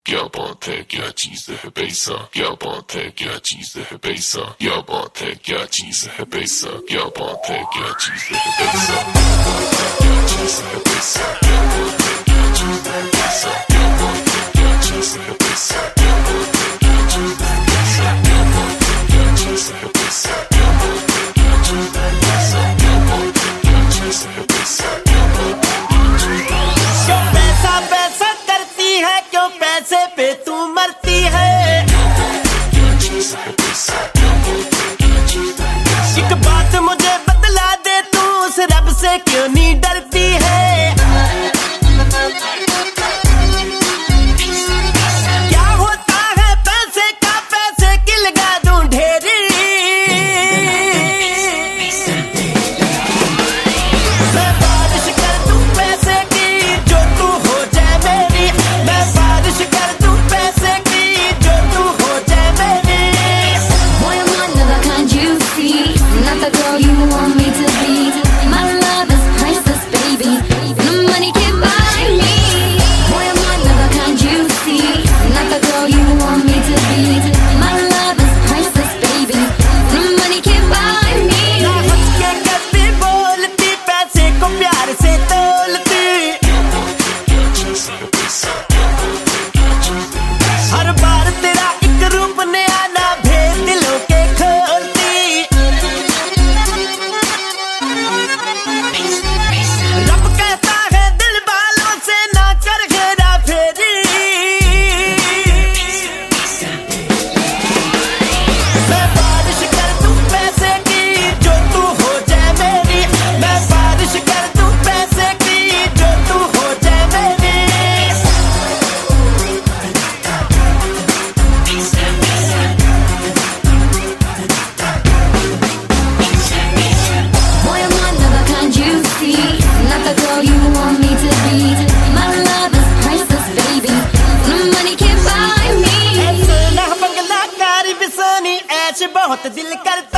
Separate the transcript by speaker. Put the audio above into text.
Speaker 1: क्या बात है, क्या चीज है पैसा, क्या बात है, क्या चीज है पैसा, क्या बात है, क्या चीज है पैसा, क्या बात है, क्या चीज है पैसा, क्या चीज है पैसा, क्या बात है, क्या चीज है पैसा, क्या बात है, क्या चीज है पैसा, क्या बात है, क्या चीज है पैसा, क्या बात है, क्या चीज है पैसा, क्या बात है, क्या चीज है पैसा, क्या बात है, क्या चीज है पैसा, क्या बात है।
Speaker 2: क्यों पैसा पैसा करती है, क्यों पैसे पे तू मरती है। एक बात मुझे बतला दे, तू उस रब से क्यों नहीं डरती है। क्या होता है पैसे का, पैसे की लगा दूं ढेरी। मैं बारिश कर दूं पैसे की, जो तू हो जाए मेरी। मैं बारिश कर दूं पैसे की, जो तू हो जाए मेरी।
Speaker 3: Boy, I'm another kind you see, not the girl you want me to be. My love is priceless, baby. No money can buy me. Boy, I'm another kind you see, not the girl you want me to be. My love is priceless, baby. No money can buy me.
Speaker 2: ना हंस के कभी बोलती, पैसे को प्यार से तोलती। हर बार तेरा एक रूप नया ना भेद दिलों के खोलती। रब कहता है दिल वालों से ना कर घेरा फेरी। मैं बारिश कर दूं पैसे की, जो तू हो जाए मेरी। मैं बारिश कर दूं पैसे की, जो तू हो जाए मेरी।
Speaker 3: Boy, I'm another kind you see, not the girl you want me to be. My love is priceless, baby. No money can buy me.
Speaker 2: ऐसे ना बंगला कारी भी सोनी, ऐश बहुत दिल करता।